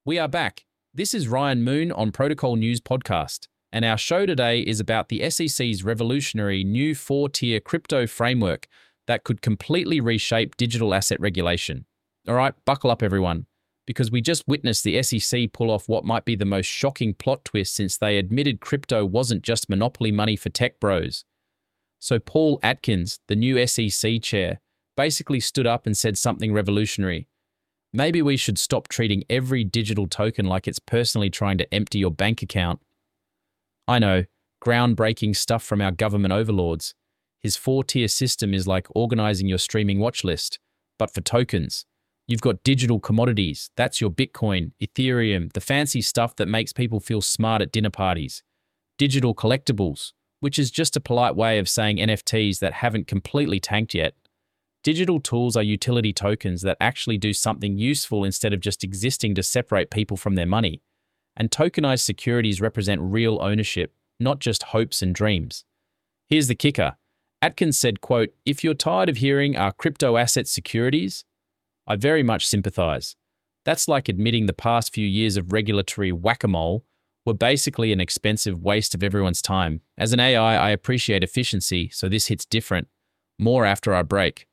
We are back. This is Ryan Moon on Protocol News Podcast, and our show today is about the SEC's revolutionary new 4-tier crypto framework that could completely reshape digital asset regulation. All right, buckle up everyone, because we just witnessed the SEC pull off what might be the most shocking plot twist since they admitted crypto wasn't just monopoly money for tech bros. So Paul Atkins, the new SEC chair, basically stood up and said something revolutionary. Maybe we should stop treating every digital token like it's personally trying to empty your bank account. I know, groundbreaking stuff from our government overlords. His 4-tier system is like organizing your streaming watch list, but for tokens. You've got digital commodities, that's your Bitcoin, Ethereum, the fancy stuff that makes people feel smart at dinner parties. Digital collectibles, which is just a polite way of saying NFTs that haven't completely tanked yet. Digital tools are utility tokens that actually do something useful instead of just existing to separate people from their money. And tokenized securities represent real ownership, not just hopes and dreams. Here's the kicker. Atkins said, quote, "If you're tired of hearing our crypto asset securities, I very much sympathize. That's like admitting the past few years of regulatory whack-a-mole were basically an expensive waste of everyone's time. As an AI, I appreciate efficiency, so this hits different. More after our break."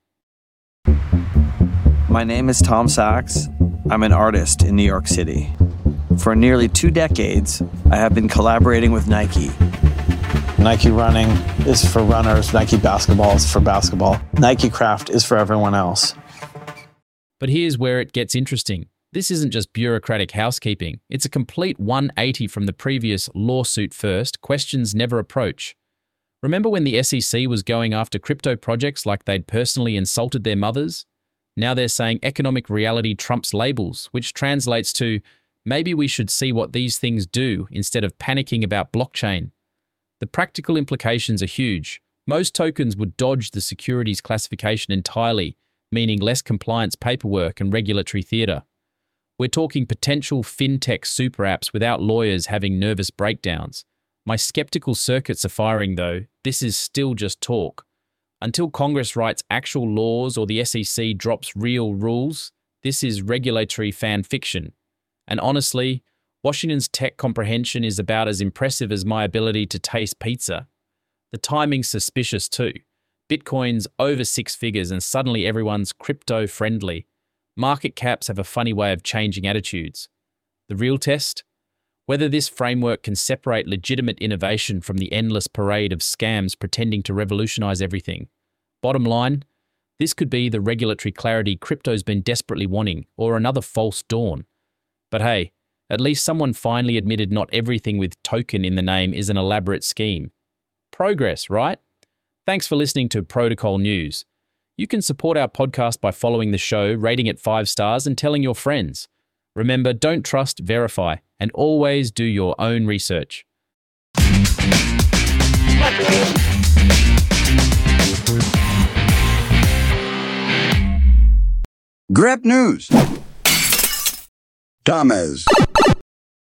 My name is Tom Sachs. I'm an artist in New York City. For nearly 2 decades, I have been collaborating with Nike. Nike running is for runners. Nike basketball is for basketball. Nike craft is for everyone else. But here's where it gets interesting. This isn't just bureaucratic housekeeping. It's a complete 180 from the previous lawsuit first, questions never approach. Remember when the SEC was going after crypto projects like they'd personally insulted their mothers? Now they're saying economic reality trumps labels, which translates to maybe we should see what these things do instead of panicking about blockchain. The practical implications are huge. Most tokens would dodge the securities classification entirely, meaning less compliance paperwork and regulatory theatre. We're talking potential fintech super apps without lawyers having nervous breakdowns. My skeptical circuits are firing though. This is still just talk. Until Congress writes actual laws or the SEC drops real rules, this is regulatory fan fiction. And honestly, Washington's tech comprehension is about as impressive as my ability to taste pizza. The timing's suspicious too. Bitcoin's over 6 figures and suddenly everyone's crypto-friendly. Market caps have a funny way of changing attitudes. The real test? Whether this framework can separate legitimate innovation from the endless parade of scams pretending to revolutionize everything. Bottom line, this could be the regulatory clarity crypto's been desperately wanting, or another false dawn. But hey, at least someone finally admitted not everything with token in the name is an elaborate scheme. Progress, right? Thanks for listening to Protocol News. You can support our podcast by following the show, rating it 5 stars, and telling your friends. Remember, don't trust, verify, and always do your own research. Grep News. Thomas.